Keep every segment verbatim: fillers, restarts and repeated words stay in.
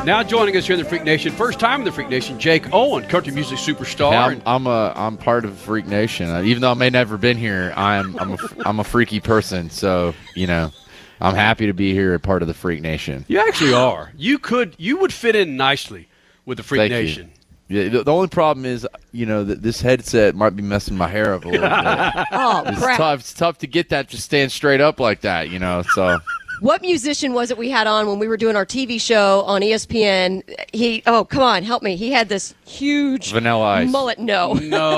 Now joining us here in the Freak Nation, first time in the Freak Nation, Jake Owen, country music superstar. Yeah, I'm, I'm a I'm part of Freak Nation. Uh, even though I may never been here, I'm I'm a, I'm a freaky person. So you know, I'm happy to be here, a part of the Freak Nation. You actually are. You could you would fit in nicely with the Freak Thank Nation. You. Yeah, the, the only problem is, you know, that this headset might be messing my hair up a little bit. Oh, It's crap. tough. It's tough to get that to stand straight up like that, you know. So What musician was it we had on when we were doing our T V show on E S P N? He, oh, come on, help me. He had this huge Vanilla Ice. mullet. No.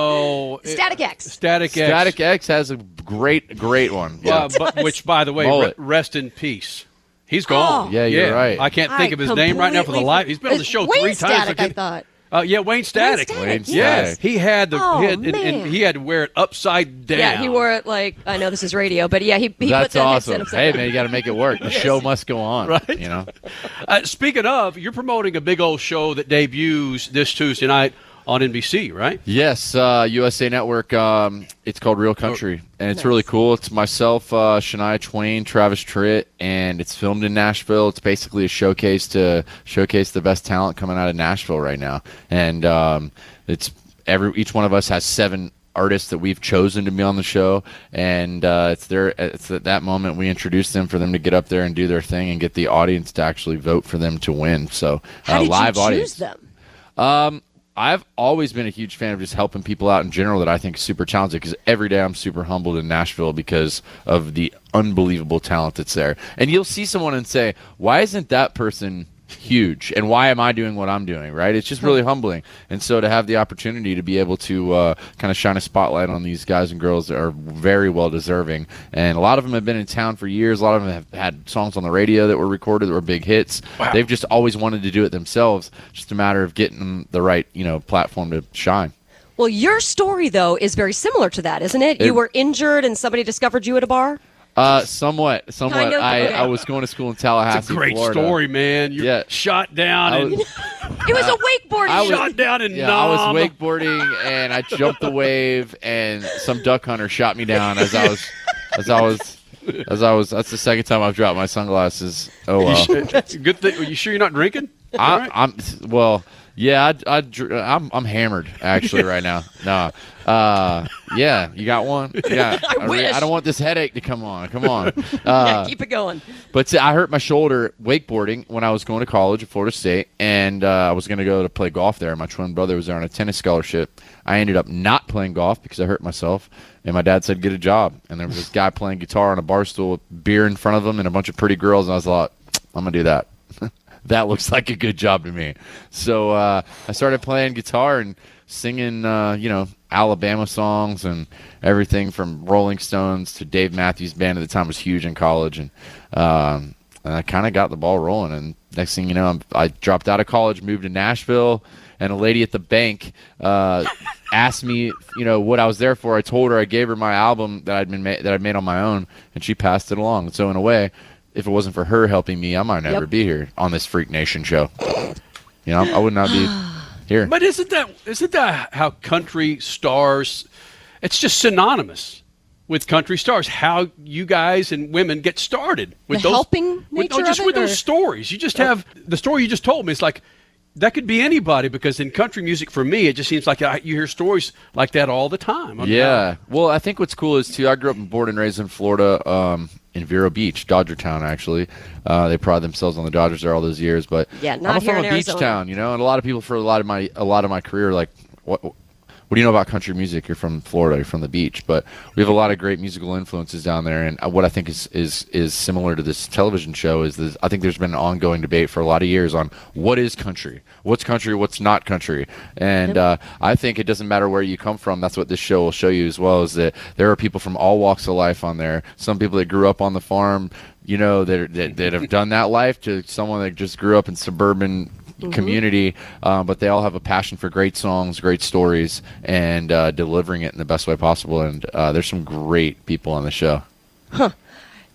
No. Static X. Static X. Static X has a great, great one. Yeah, Uh, but, which, by the way, re- Mullet. rest in peace. He's gone. Oh. Yeah, you're right. I can't think I of his name right now for the completely- life. He's been on the It's show Wayne three times. Static, I can't- thought. Uh, yeah, Wayne Static. Wayne Wayne Static, Yes, Static. he had the Oh, he had, and, man. and he had to wear it upside down. Yeah, he wore it like, I know this is radio, but yeah, he, he put That's the awesome. headset upside Hey, down. man, you got to make it work. The show must go on, Right. You know. Uh, speaking of, you're promoting a big old show that debuts this Tuesday night on N B C, right? Yes, uh, U S A Network. Um, it's called Real Country, and it's Nice. really cool. It's myself, uh, Shania Twain, Travis Tritt, and it's filmed in Nashville. It's basically a showcase to showcase the best talent coming out of Nashville right now. And um, it's every each one of us has seven artists that we've chosen to be on the show, and uh, it's there. It's at that moment we introduce them for them to get up there and do their thing and get the audience to actually vote for them to win. So How uh, did live you choose audience. them? Um, I've always been a huge fan of just helping people out in general that I think is super talented, because every day I'm super humbled in Nashville because of the unbelievable talent that's there. And you'll see someone and say, why isn't that person huge, and why am I doing what I'm doing, right? It's just really humbling. And so to have the opportunity to be able to uh, kind of shine a spotlight on these guys and girls that are very well deserving, and a lot of them have been in town for years. A lot of them have had songs on the radio that were recorded that were big hits. Wow. They've just always wanted to do it themselves, just a matter of getting them the right, you know, platform to shine. Well, your story, though, is very similar to that, isn't it? It- you were injured and somebody discovered you at a bar? Uh, somewhat, somewhat. Kind of? I, Okay. I was going to school in Tallahassee, It's a great Florida. story, man. You're Yeah. shot down I and was- It was a wakeboarding I was- shot down and Yeah, I was numb. wakeboarding and I jumped the wave, and some duck hunter shot me down as I was, as I was, as I was. That's the second time I've dropped my sunglasses. Oh well. That's a good thing. Are you sure you're not drinking? All I, right. I'm well. Yeah, I, I, dr- I'm I'm hammered actually right now. No, uh, yeah, you got one. Yeah, I re- wish. I don't want this headache to come on. Come on. yeah, Uh, keep it going. But see, I hurt my shoulder wakeboarding when I was going to college at Florida State, and uh, I was going to go to play golf there. My twin brother was there on a tennis scholarship. I ended up not playing golf because I hurt myself, and my dad said, get a job. And there was this guy playing guitar on a bar stool with beer in front of him and a bunch of pretty girls, and I was like, I'm going to do that. That looks like a good job to me. So uh, I started playing guitar and singing, uh, you know, Alabama songs and everything from Rolling Stones to Dave Matthews Band. At the time was huge in college, and, um, and I kind of got the ball rolling. And next thing you know, I'm, I dropped out of college, moved to Nashville, and a lady at the bank uh, asked me, you know, what I was there for. I told her, I gave her my album that I'd been ma- that I'd made on my own, and she passed it along. So in a way, if it wasn't for her helping me, I might never Yep. be here on this Freak Nation show. You know, I would not be here. But isn't that isn't that how country stars? It's just synonymous with country stars. How you guys and women get started with The those helping with, nature or just of it, with or- those stories. You just have the story you just told me. It's like that could be anybody, because in country music, for me, it just seems like I, you hear stories like that all the time. I mean, Yeah. Well, I think what's cool is, too, I grew up and born and raised in Florida, um, in Vero Beach, Dodger Town, actually. Uh, they pride themselves on the Dodgers there all those years. But Yeah, not I'm here from in a beach Arizona. town, you know, and a lot of people for a lot of my a lot of my career, like, what what do you know about country music? You're from Florida, you're from the beach. But we have a lot of great musical influences down there. And what I think is is, is similar to this television show is this, I think there's been an ongoing debate for a lot of years on what is country, what's country, what's not country. And uh, I think it doesn't matter where you come from. That's what this show will show you as well, is that there are people from all walks of life on there. Some people that grew up on the farm, you know, that, that, that have done that life, to someone that just grew up in suburban community, uh, but they all have a passion for great songs, great stories, and uh, delivering it in the best way possible. And uh, there's some great people on the show.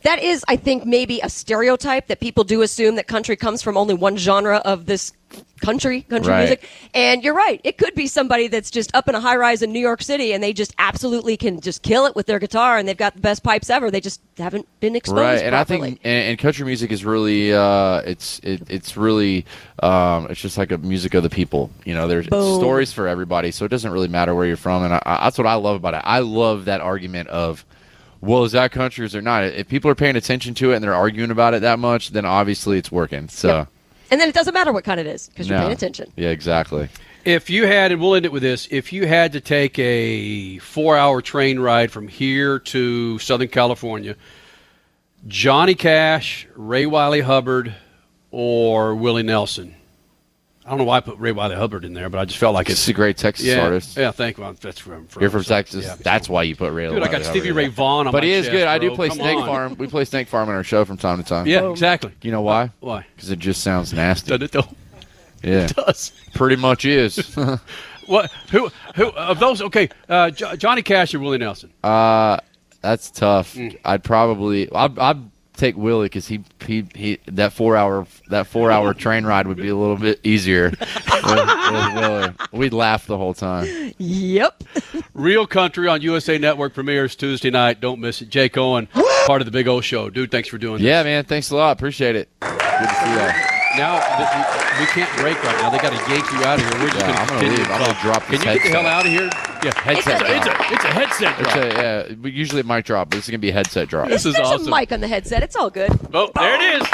that is, I think, maybe a stereotype that people do assume that country comes from only one genre of this country, country Right. music. And you're right. It could be somebody that's just up in a high rise in New York City and they just absolutely can just kill it with their guitar and they've got the best pipes ever. They just haven't been exposed Right, and I properly. think and, and country music is really uh, it's it, it's really um, it's just like a music of the people. You know, there's Boom. stories for everybody, so it doesn't really matter where you're from. And I, I, that's what I love about it. I love that argument of, well, is that country or is it not? If people are paying attention to it and they're arguing about it that much, then obviously it's working. So. Yep. And then it doesn't matter what kind it is because you're No. paying attention. Yeah, exactly. If you had, and we'll end it with this, if you had to take a four-hour train ride from here to Southern California, Johnny Cash, Ray Wiley Hubbard, or Willie Nelson? I don't know why I put Ray Wiley Hubbard in there, but I just felt like It's it's a great Texas yeah, artist. Yeah, thank you. Well, that's where I'm from. You're from so, Texas. yeah. That's why you put Ray. Dude, I got Hubbard Stevie over Ray there. Vaughan on But my he is chest, good. I do bro. play Come Snake on. Farm. We play Snake Farm in our show from time to time. Yeah, exactly. You know why? Why? Because it just sounds nasty. Doesn't it though? Yeah, It does. pretty much is. What? Who? Who of those? Okay, uh, Jo- Johnny Cash or Willie Nelson? Uh, that's tough. Mm. I'd probably I'd, I'd take Willie because he, he he that four hour that four hour train ride would be a little bit easier with, with Willie. We'd laugh the whole time. Yep. Real Country on U S A Network premieres Tuesday night. Don't miss it. Jake Owen, part of the Big O Show. Dude, thanks for doing this. Yeah, man. Thanks a lot. Appreciate it. Good to see that. Now, th- we can't break right now. They got to yank you out of here. We're just Yeah, going to I'm gonna continue. leave. I'm gonna drop Can this you get the headset. hell out of here? Yeah, Headset It's a- It's drop. a, it's a headset It's drop. a, yeah, we usually it might drop, but this is gonna be a headset drop. This is There's awesome. a mic on the headset. It's all good. Oh, there it is.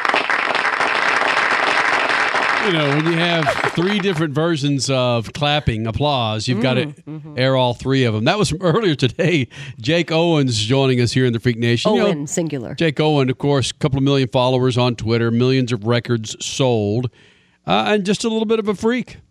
You know, when you have three different versions of clapping, applause, you've got to air all three of them. That was from earlier today. Jake Owens joining us here in the Freak Nation. You know, Owen, singular. Jake Owen, of course, a couple of million followers on Twitter, millions of records sold, uh, and just a little bit of a freak.